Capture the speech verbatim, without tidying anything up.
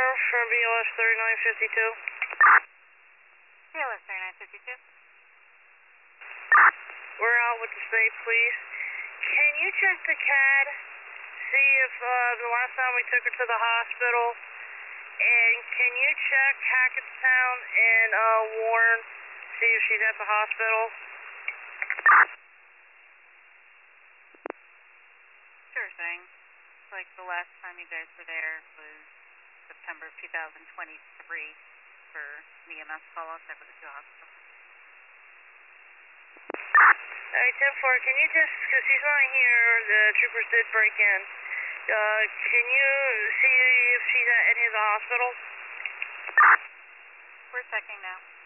from B O S thirty-nine fifty-two. B O S thirty-nine fifty-two. We're out with the state police. Can you check the C A D? See if uh, the last time we took her to the hospital. And can you check Hackettstown and uh, Warren? See if she's at the hospital. Sure thing. Like the last time you guys were there was September of two thousand twenty-three for an E M S call out there with the two hospitals. Alright, ten four, can you just, because she's not here, the troopers did break in. Uh, can you see if she's at any of the hospitals? We're checking now.